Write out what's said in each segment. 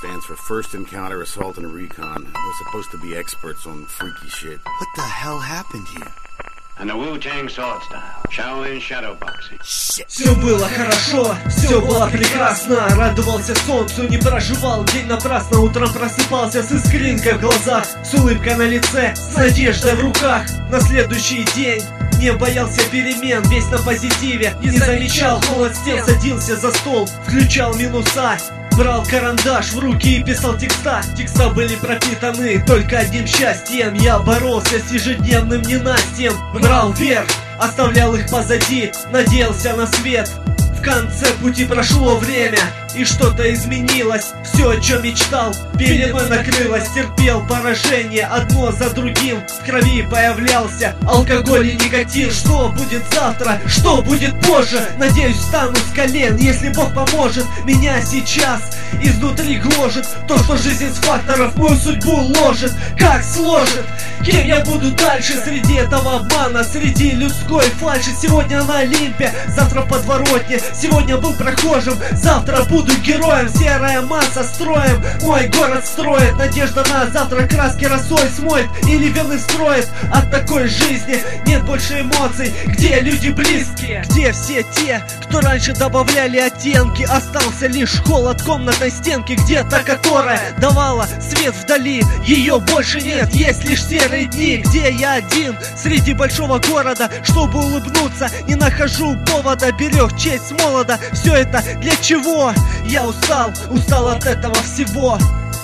stands for First Encounter Assault and Recon. We're supposed to be experts on freaky shit. What the hell happened here? And the Wu-Tang sword style. Shaolin shadowboxing. Все было хорошо, все было прекрасно. Радовался солнцу, не проживал день напрасно. Утром просыпался с искринкой в глазах, с улыбкой на лице, с надеждой в руках. На следующий день не боялся перемен, весь на позитиве. Не замечал холод стен, садился за стол, включал минуса. Брал карандаш в руки и писал текста. Текста были пропитаны только одним счастьем. Я боролся с ежедневным ненастьем. Брал вверх, оставлял их позади, надеялся на свет. В конце пути прошло время, и что-то изменилось. Все, о чем мечтал, пеленой накрылось. Терпел поражение одно за другим. В крови появлялся алкоголь и никотин. Что будет завтра, что будет позже? Надеюсь, встану с колен, если Бог поможет. Меня сейчас изнутри гложет то, что жизнь из факторов мою судьбу ложит. Как сложит, кем я буду дальше среди этого обмана, среди людской фальши? Сегодня на Олимпе, завтра в подворотне. Сегодня был прохожим, завтра буду героем. Серая масса строем мой город строит. Надежда на завтра краски росой смоет или вены строит. От такой жизни нет больше эмоций. Где люди близкие? Где все те, кто раньше добавляли оттенки? Остался лишь холод комнатной стенки, где-то которая давала свет вдали. Ее больше нет, есть лишь серые дни, где я один среди большого города. Чтобы улыбнуться, не нахожу повода. Берег честь с молода. Все это для чего? Я устал, устал от этого всего.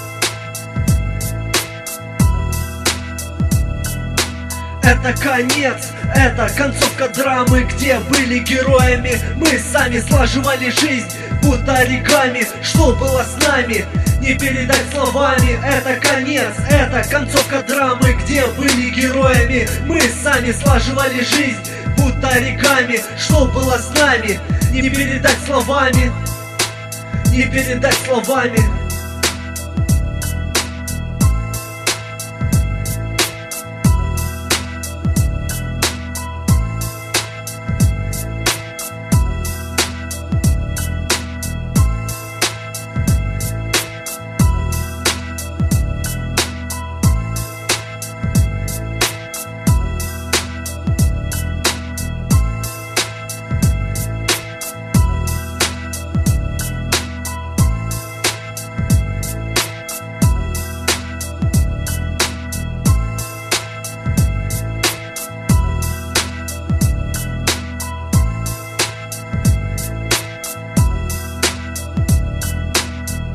Это конец, это концовка драмы, где были героями. Мы сами слаживали жизнь, будто оригами. Что было с нами, не передать словами. Это конец, это концовка драмы, где были героями. Мы сами слаживали жизнь, будто оригами. Что было с нами, не передать словами. Не передать словами.